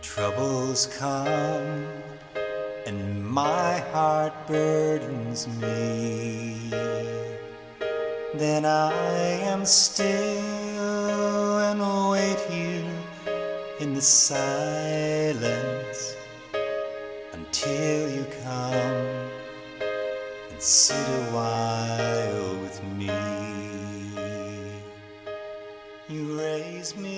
troubles come and my heart burdens me, then I am still and wait here in the silence until you come and sit a while with me. You raise me